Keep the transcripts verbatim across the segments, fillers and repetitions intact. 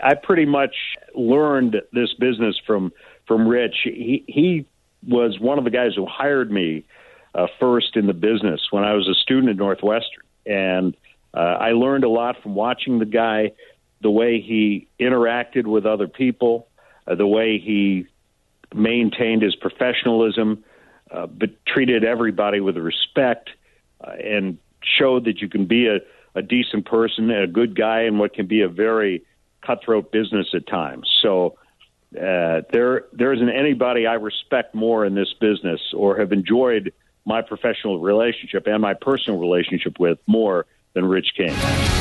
I pretty much learned this business from from Rich. He he was one of the guys who hired me uh, first in the business when I was a student at Northwestern, and uh, I learned a lot from watching the guy, the way he interacted with other people, uh, the way he maintained his professionalism, uh, but treated everybody with respect, uh, and showed that you can be a, a decent person and a good guy in what can be a very cutthroat business at times. So uh, there there isn't anybody I respect more in this business or have enjoyed my professional relationship and my personal relationship with more than Rich King.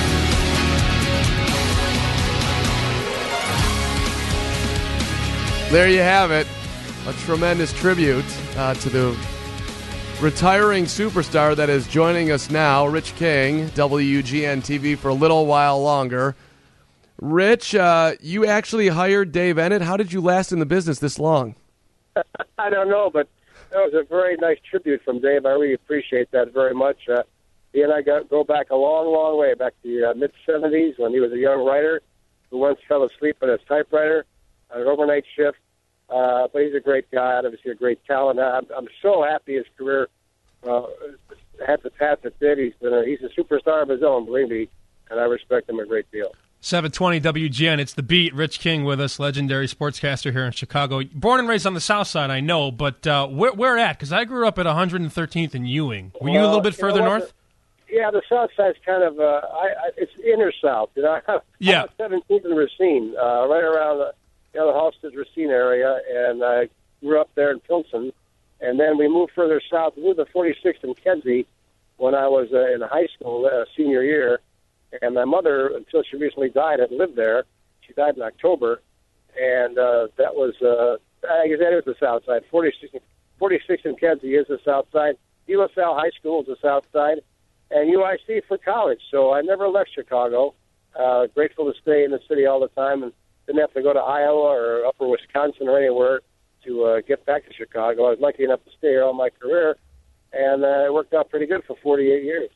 There you have it. A tremendous tribute uh, to the retiring superstar that is joining us now, Rich King, W G N T V for a little while longer. Rich, uh, you actually hired Dave Eanet. How did you last in the business this long? I don't know, but that was a very nice tribute from Dave. I really appreciate that very much. Uh, he and I got, go back a long, long way, back to the uh, mid-seventies when he was a young writer who once fell asleep on his typewriter on an overnight shift. Uh, but he's a great guy, obviously a great talent. I'm, I'm so happy his career uh, had the path it did. He's been a, he's a superstar of his own, believe me, and I respect him a great deal. seven twenty W G N, it's The Beat. Rich King with us, legendary sportscaster here in Chicago. Born and raised on the south side, I know, but uh, where, where at? Because I grew up at one hundred thirteenth and Ewing. Were you well, a little bit further you know north? The, yeah, the south side's kind of, uh, I, I, it's inner south. You know, yeah. seventeenth and Racine, uh, right around the, you know, the Halstead Racine area, and I grew up there in Pilsen. And then we moved further south. We moved to forty-sixth and Kedzie when I was uh, in high school, uh, senior year. And my mother, until she recently died, had lived there. She died in October. And uh, that was, uh, I guess that is the south side. forty-sixth and Kedzie is the south side. De La Salle High School is the south side. And U I C for college. So I never left Chicago. Uh, grateful to stay in the city all the time and didn't have to go to Iowa or upper Wisconsin or anywhere to uh, get back to Chicago. I was lucky enough to stay here all my career, and uh, it worked out pretty good for forty-eight years.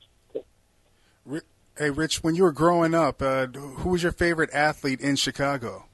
Hey, Rich, when you were growing up, uh, who was your favorite athlete in Chicago?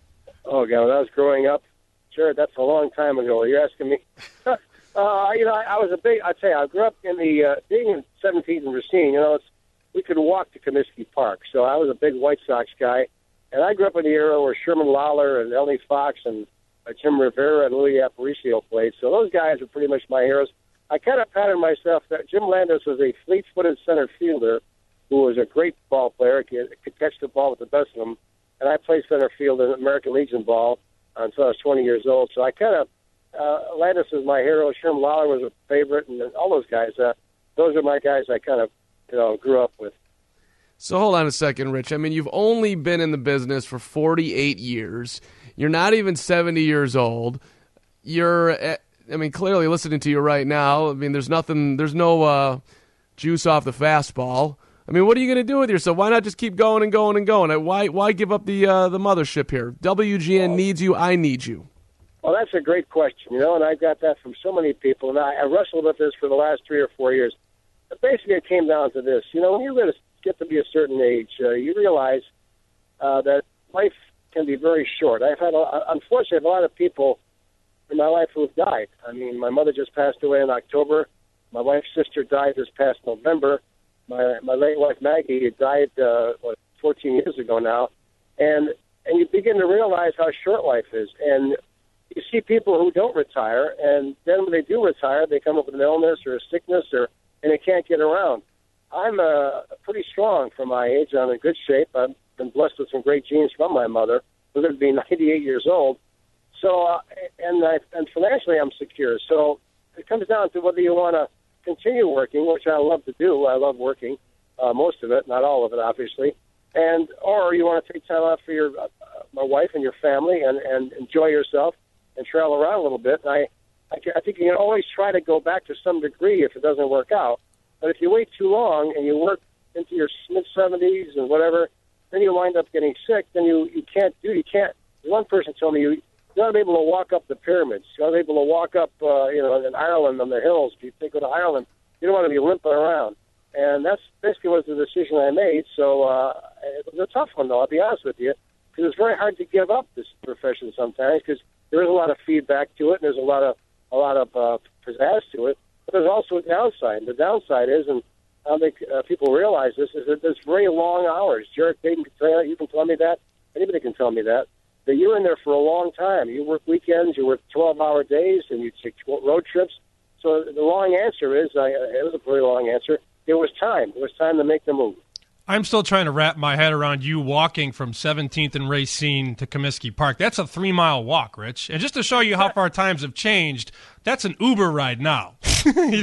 Oh, God, when I was growing up, sure, that's a long time ago. You're asking me. uh, you know, I, I was a big, I'd say I grew up in the, uh, being in seventeenth and Racine, you know, it's, we could walk to Comiskey Park, so I was a big White Sox guy. And I grew up in the era where Sherman Lawler and Ellie Fox and uh, Jim Rivera and Louis Aparicio played. So those guys were pretty much my heroes. I kind of patterned myself that Jim Landis was a fleet-footed center fielder who was a great ball player, could, could catch the ball with the best of them. And I played center field in American Legion ball until I was twenty years old. So I kind of, uh, Landis was my hero. Sherman Lawler was a favorite, and all those guys. Uh, those are my guys I kind of, you know, grew up with. So hold on a second, Rich. I mean, you've only been in the business for forty-eight years. You're not even seventy years old. You're, I mean, clearly listening to you right now, I mean, there's nothing, there's no uh, juice off the fastball. I mean, what are you going to do with yourself? Why not just keep going and going and going? Why why give up the uh, the mothership here? W G N needs you. I need you. Well, that's a great question, you know, and I got that from so many people, and I, I wrestled with this for the last three or four years. But basically, it came down to this. You know, when you're going to get to be a certain age, uh, you realize uh, that life can be very short. I've had, a, unfortunately, a lot of people in my life who have died. I mean, my mother just passed away in October. My wife's sister died this past November. My my late wife Maggie died uh, what, fourteen years ago now, and and you begin to realize how short life is. And you see people who don't retire, and then when they do retire, they come up with an illness or a sickness, or and they can't get around. I'm uh, pretty strong for my age. I'm in good shape. I've been blessed with some great genes from my mother, who lived to be ninety-eight years old. So, uh, and I, and financially, I'm secure. So it comes down to whether you want to continue working, which I love to do. I love working, uh, most of it, not all of it, obviously. And or you want to take time out for your uh, my wife and your family and, and enjoy yourself and travel around a little bit. And I, I, I think you can always try to go back to some degree if it doesn't work out. But if you wait too long and you work into your mid-seventies and whatever, then you wind up getting sick. Then you, you can't do, you can't. One person told me you, you're not able to walk up the pyramids. You're not able to walk up, uh, you know, in Ireland on the hills. If you go to Ireland, you don't want to be limping around. And that's basically was the decision I made. So uh, it was a tough one, though, I'll be honest with you, because it's very hard to give up this profession sometimes because there is a lot of feedback to it, and there's a lot of a lot of uh, pizzazz to it. But there's also a downside. The downside is, and I don't think uh, people realize this, is that there's very long hours. Jarrett Payton can tell you, you can tell me that. Anybody can tell me that. That you're in there for a long time. You work weekends, you work twelve-hour days, and you take road trips. So the long answer is, uh, it was a pretty long answer, it was time. It was time to make the move. I'm still trying to wrap my head around you walking from seventeenth and Racine to Comiskey Park. That's a three-mile walk, Rich. And just to show you how far times have changed, that's an Uber ride now. Hey,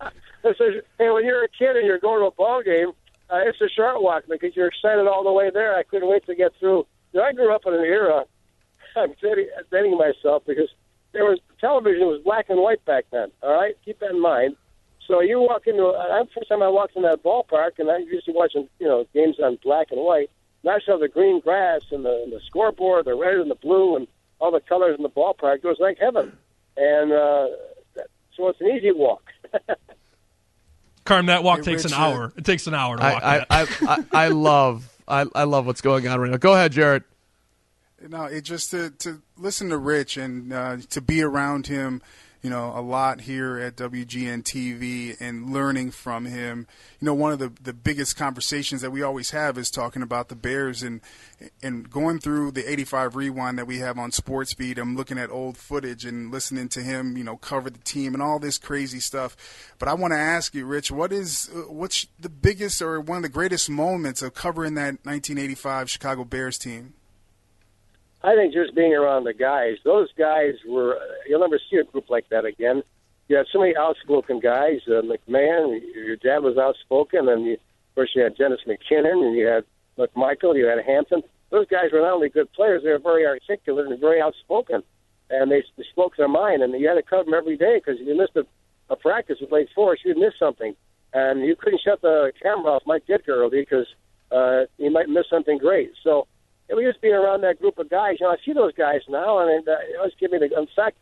when you're a kid and you're going to a ball game, uh, it's a short walk because you're excited all the way there. I couldn't wait to get through. You know, I grew up in an era, I'm dating, dating myself because there was television was black and white back then, all right? Keep that in mind. So you walk into, a, first time I walked in that ballpark, and I used to watch, you know, games on black and white, and I saw the green grass and the, and the scoreboard, the red and the blue, and all the colors in the ballpark. It was like heaven. And uh, so it's an easy walk. Carm, that walk Hey, takes Rich, an hour. It takes an hour to walk I, that. I, I, I, I love I, I love what's going on right now. Go ahead, Jarrett. No, it just to, to listen to Rich and uh, to be around him, you know, a lot here at W G N T V and learning from him. You know, one of the, the biggest conversations that we always have is talking about the Bears and and going through the eighty-five Rewind that we have on SportsBeat. I'm looking at old footage and listening to him, you know, cover the team and all this crazy stuff. But I want to ask you, Rich, what is what's the biggest or one of the greatest moments of covering that nineteen eighty-five Chicago Bears team? I think just being around the guys, those guys were, you'll never see a group like that again. You had so many outspoken guys. Uh, McMahon, your dad was outspoken, and you, of course you had Dennis McKinnon, and you had McMichael, you had Hampton. Those guys were not only good players, they were very articulate and very outspoken, and they, they spoke their mind, and you had to cover them every day because if you missed a, a practice with Lake Forest, you'd miss something. And you couldn't shut the camera off Mike Ditka early because uh, you might miss something great. So it was just being around that group of guys. You know, I see those guys now, and it, uh, it always give me the. In fact,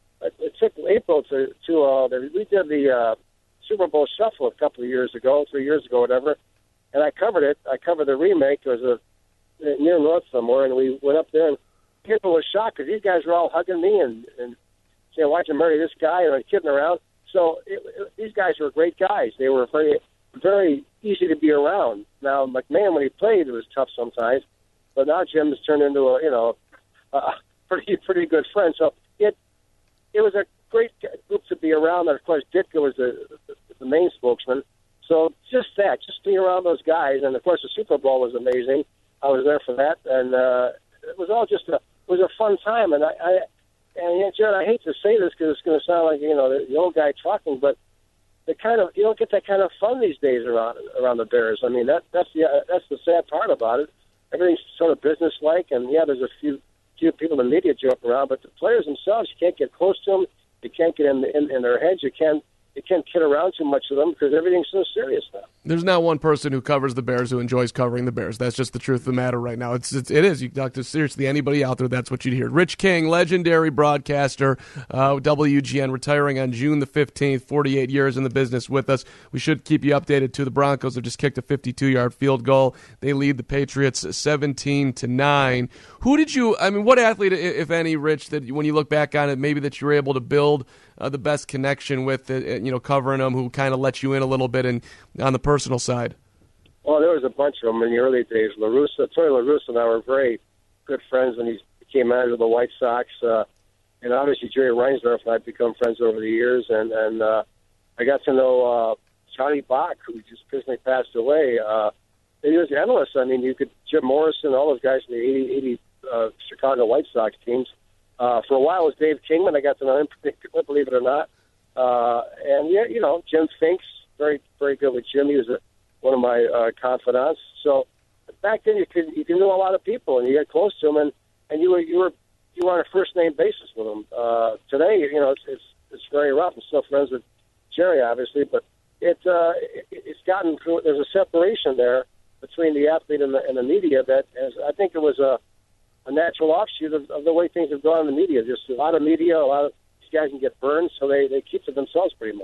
it took April to to uh, the, we did the uh, Super Bowl Shuffle a couple of years ago, three years ago, whatever, and I covered it. I covered the remake. It was a near north somewhere, and we went up there, and people were shocked because these guys were all hugging me and and saying, "Why'd you marry this guy?" and kidding around. So it, it, these guys were great guys. They were very very easy to be around. Now McMahon, when he played, it was tough sometimes. But now Jim has turned into a, you know, a pretty pretty good friend. So it it was a great group to be around. And of course, Ditka was the, the main spokesman. So just that, just being around those guys, and of course the Super Bowl was amazing. I was there for that, and uh, it was all just a it was a fun time. And I, I and yeah, Jared, I hate to say this because it's going to sound like you know the, the old guy talking, but the kind of you don't get that kind of fun these days around around the Bears. I mean that that's the uh, that's the sad part about it. Everything's sort of business-like, and, yeah, there's a few few people in the media joke around, but the players themselves, you can't get close to them. You can't get in, in, in their heads. You can't you can't kid around too much with them because everything's so serious now. There's not one person who covers the Bears who enjoys covering the Bears. That's just the truth of the matter right now. It's, it's it is. You talk to seriously anybody out there, that's what you'd hear. Rich King, legendary broadcaster, uh, W G N, retiring on June the fifteenth, forty-eight years in the business with us. We should keep you updated too. The Broncos have just kicked a fifty-two-yard field goal. They lead the Patriots seventeen to nine. Who did you, I mean, what athlete, if any, Rich, that when you look back on it, maybe that you were able to build uh, the best connection with, uh, you know, covering them, who kind of let you in a little bit and on the personal side? Well, there was a bunch of them in the early days. La Russa, Tony La Russa and I were very good friends when he became manager of the White Sox. Uh, and obviously Jerry Reinsdorf and I have become friends over the years. And, and uh, I got to know uh, Johnny Bach, who just recently passed away. Uh, he was endless. I mean, you could, Jim Morrison, all those guys from the eighty, eighty uh, Chicago White Sox teams. Uh, for a while it was Dave Kingman. I got to know him, believe it or not. Uh, and, yeah, you know, Jim Finks, very, very good with Jim. He was a, one of my uh, confidants. So back then you could you could know a lot of people and you got close to them and, and you were you were you were on a first name basis with them. Uh, today, you know, it's, it's it's very rough. I'm still friends with Jerry, obviously, but it, uh, it it's gotten there's a separation there between the athlete and the, and the media that has, I think it was a a natural offshoot of, of the way things have gone in the media. Just a lot of media, a lot of these guys can get burned, so they, they keep to themselves pretty much.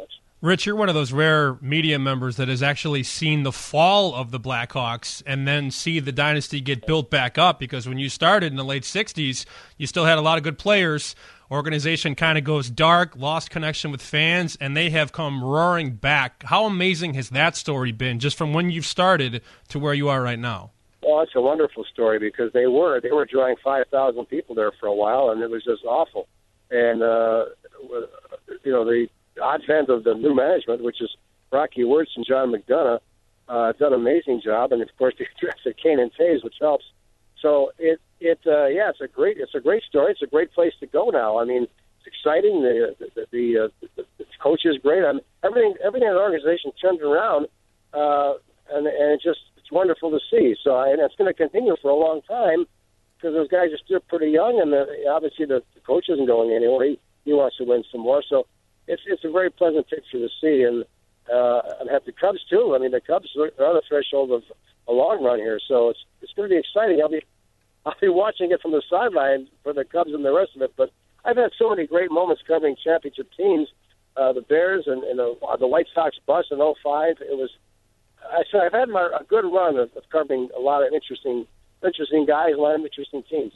Rich, you're one of those rare media members that has actually seen the fall of the Blackhawks and then see the dynasty get built back up, because when you started in the late sixties, you still had a lot of good players. Organization kind of goes dark, lost connection with fans, and they have come roaring back. How amazing has that story been, just from when you've started to where you are right now? Well, it's a wonderful story, because they were they were drawing five thousand people there for a while, and it was just awful. And uh, you know, the advent of the new management, which is Rocky Wirtz and John McDonough, uh, done an amazing job, and of course they drafted Kane and Taves, which helps. So it it uh, yeah, it's a great it's a great story. It's a great place to go now. I mean, it's exciting. The the the, uh, the, the coach is great. I mean, everything everything in the organization turned around, uh, and and it just it's wonderful to see. So and it's going to continue for a long time, because those guys are still pretty young, and the, obviously the, the coach isn't going anywhere. He he wants to win some more. So it's it's a very pleasant picture to see, and uh, and have the Cubs too. I mean, the Cubs are on the threshold of a long run here, so it's it's going to be exciting. I'll be I'll be watching it from the sideline for the Cubs and the rest of it. But I've had so many great moments covering championship teams, uh, the Bears and, and the, the White Sox bust in oh five. It was I said I've had my, a good run of, of covering a lot of interesting interesting guys, a lot of interesting teams.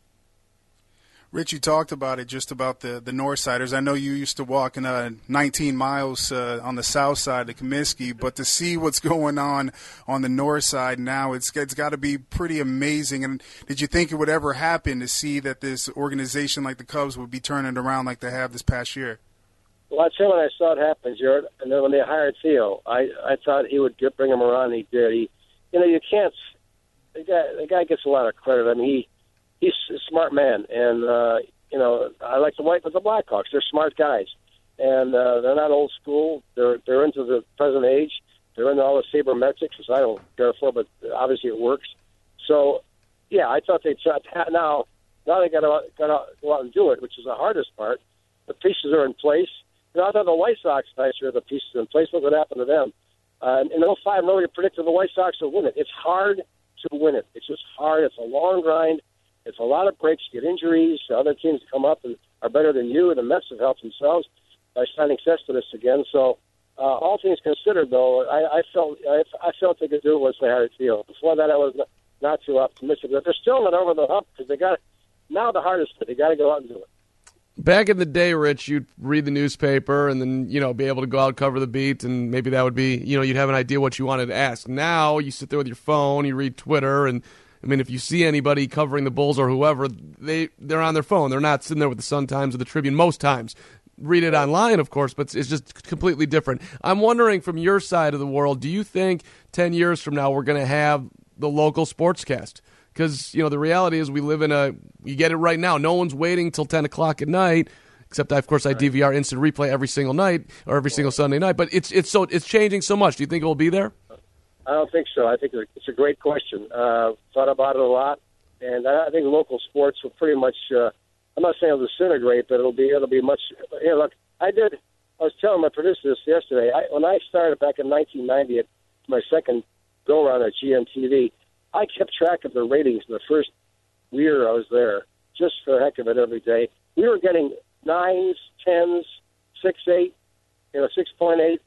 Rich, you talked about it, just about the, the Northsiders. I know you used to walk in uh, nineteen miles uh, on the south side of Comiskey, but to see what's going on on the north side now, it's, it's got to be pretty amazing. And did you think it would ever happen to see that this organization like the Cubs would be turning around like they have this past year? Well, I tell you when I saw it happen, Jared, and then when they hired Theo, I, I thought he would get, bring him around, and he did. He, you know, you can't – the guy, the guy gets a lot of credit. I mean, he – he's a smart man, and, uh, you know, I like the White, but the Blackhawks, they're smart guys. And uh, they're not old school. They're they're into the present age. They're into all the sabermetrics, which I don't care for, but obviously it works. So, yeah, I thought they'd try. Now, now they got to go out and do it, which is the hardest part. The pieces are in place. You know, I thought the White Sox last year, the pieces in place. Look what happened to them. Uh, in oh five, nobody predicted the White Sox would win it. It's hard to win it. It's just hard. It's a long grind. It's a lot of breaks, get injuries. Other teams come up and are better than you. The Mets have helped themselves by signing Cespedes again. So, uh, all things considered, though, I, I felt I, I felt they could do it once they hired Theo. Before that, I was not, not too optimistic. But they're still not over the hump, because they got now the hardest. They got to go out and do it. Back in the day, Rich, you'd read the newspaper and then, you know, be able to go out, cover the beat, and maybe that would be, you know, you'd have an idea what you wanted to ask. Now you sit there with your phone, you read Twitter, and I mean, if you see anybody covering the Bulls or whoever, they, they're on their phone. They're not sitting there with the Sun-Times or the Tribune most times. Read it online, of course, but it's just completely different. I'm wondering, from your side of the world, do you think ten years from now we're going to have the local sportscast? Because, you know, the reality is we live in a – you get it right now. No one's waiting till ten o'clock at night, except, I, of course, I D V R instant replay every single night or every single Sunday night. But it's it's so it's changing so much. Do you think it will be there? I don't think so. I think it's a great question. Uh, thought about it a lot, and I think local sports will pretty much. Uh, I'm not saying it'll disintegrate, but it'll be it'll be much. You know, look, I did. I was telling my producer this yesterday. I, when I started back in nineteen ninety, at my second go around at G M T V, I kept track of the ratings the first year I was there, just for the heck of it every day. We were getting nines, tens, six, eight, you know, six point eight.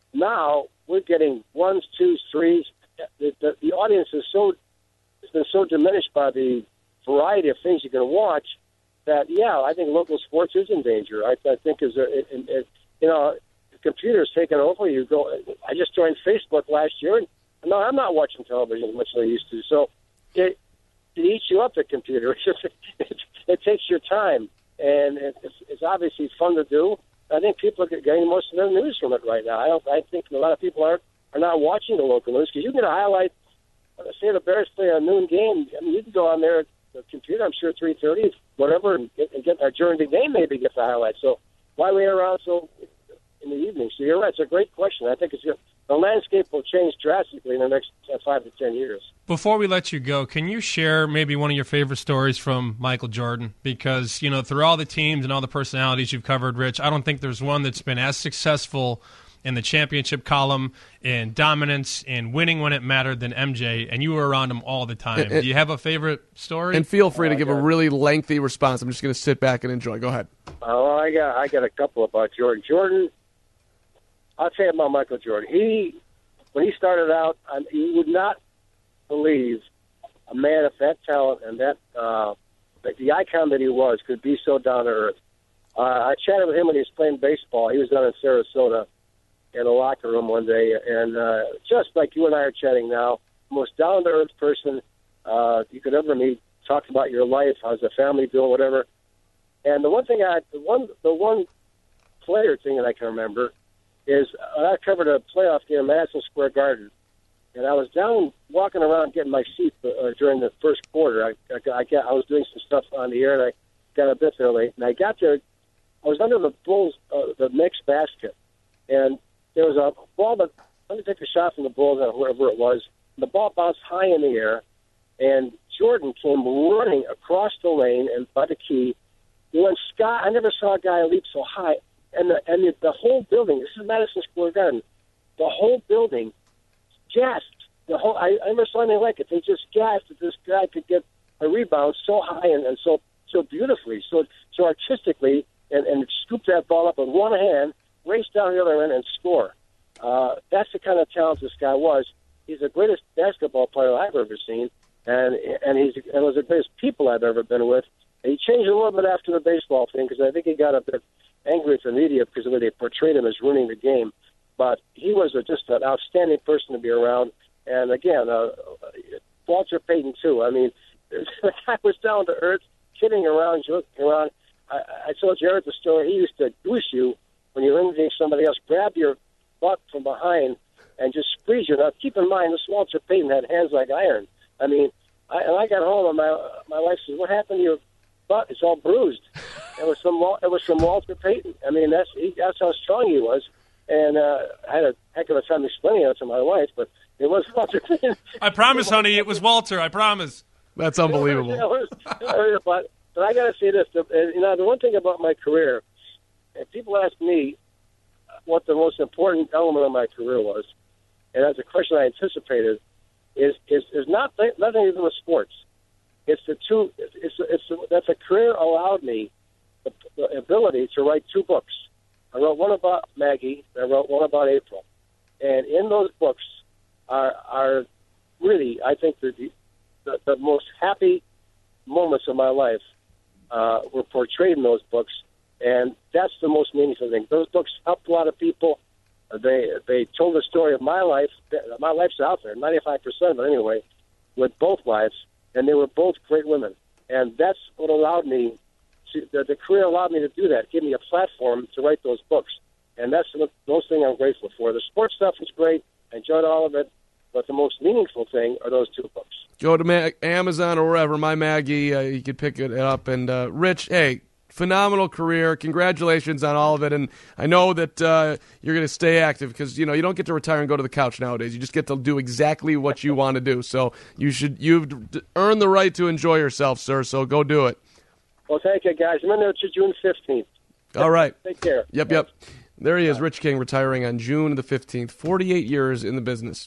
Now we're getting ones, twos, threes. The, the, the audience is so has been so diminished by the variety of things you can watch that, yeah, I think local sports is in danger. I, I think is it, it, it, you know, the computer's taken over. You go. I just joined Facebook last year, and no, I'm not watching television as much as I used to. So it, it eats you up, the computer. It's just, it, it takes your time, and it, it's, it's obviously fun to do. I think people are getting most of their news from it right now. I don't. I think a lot of people are are not watching the local news, because you get a highlight. Say the Bears play a noon game. I mean, you can go on there, the computer. I'm sure three thirty, whatever, and get, and get uh, during the game maybe get the highlights. So why wait around so in the evening? So you're right. It's a great question. I think it's the landscape will change drastically in the next uh, five to ten years. Before we let you go, can you share maybe one of your favorite stories from Michael Jordan? Because, you know, through all the teams and all the personalities you've covered, Rich, I don't think there's one that's been as successful in the championship column, in dominance, in winning when it mattered than M J, and you were around him all the time. And, Do you have a favorite story? And feel free to oh, give a really lengthy response. I'm just going to sit back and enjoy. Go ahead. Oh, I got I got a couple about Jordan. Jordan, I'll tell you about Michael Jordan. He, when he started out, I, you would not believe a man of that talent and that, uh, that the icon that he was could be so down to earth. Uh, I chatted with him when he was playing baseball. He was down in Sarasota in the locker room one day, and uh, just like you and I are chatting now, most down to earth person uh, you could ever meet. Talked about your life, how's the family doing, whatever. And the one thing I, the one, the one player thing that I can remember is uh, I covered a playoff game in Madison Square Garden, and I was down walking around getting my seat uh, during the first quarter. I, I, I, got, I was doing some stuff on the air, and I got a bit there late. And I got there. I was under the Bulls, uh, the Knicks basket, and there was a ball that let me take a shot from the Bulls or whoever it was. The ball bounced high in the air, and Jordan came running across the lane and by the key. He went sky. I never saw a guy leap so high, and the and the, the whole building. This is Madison Square Garden. The whole building gasped. The whole I, I never saw anything like it. They just gasped that this guy could get a rebound so high and, and so so beautifully, so so artistically, and, and scoop that ball up with one hand, race down the other end, and score. Uh, that's the kind of talent this guy was. He's the greatest basketball player I've ever seen, and and he's and was the greatest people I've ever been with. And he changed a little bit after the baseball thing because I think he got a bit angry at the media because of the way they portrayed him as ruining the game. But he was a, just an outstanding person to be around. And again, uh, Walter Payton too. I mean, the guy was down to earth, kidding around, joking around. I, I told Jared the story. He used to goose you when you're imitating somebody else, grab your butt from behind and just squeeze you. Now, keep in mind, this Walter Payton had hands like iron. I mean, I, and I got home and my my wife says, "What happened to your butt? It's all bruised." It was some it was from Walter Payton. I mean, that's he, that's how strong he was. And uh, I had a heck of a time explaining it to my wife, but it was Walter Payton. I promise, honey, it was Walter. I promise. That's unbelievable. It was, it was, but, but I got to say this. The, you know, the one thing about my career, if people ask me what the most important element of my career was, and that's a question I anticipated, is is, is not nothing to do with sports. It's the two. It's it's, it's that's a career allowed me the, the ability to write two books. I wrote one about Maggie. And I wrote one about April, and in those books are are really, I think, the the, the most happy moments of my life uh, were portrayed in those books, and that's the most meaningful thing. Those books helped a lot of people. They they told the story of my life. My life's out there, ninety-five percent of it anyway, with both lives, and they were both great women. And that's what allowed me, to, the, the career allowed me to do that, give me a platform to write those books. And that's the most thing I'm grateful for. The sports stuff was great. I enjoyed all of it. But the most meaningful thing are those two books. Go to Ma- Amazon or wherever, My Maggie, uh, you can pick it up. And uh, Rich, hey, phenomenal career. Congratulations on all of it. And I know that uh, you're going to stay active because, you know, you don't get to retire and go to the couch nowadays. You just get to do exactly what you want to do. So you should, you've earned the right to enjoy yourself, sir. So go do it. Well, thank you, guys. I'm in there to June fifteenth. All right. Take care. Yep, yep. There he is, Rich King, retiring on June the fifteenth. forty-eight years in the business.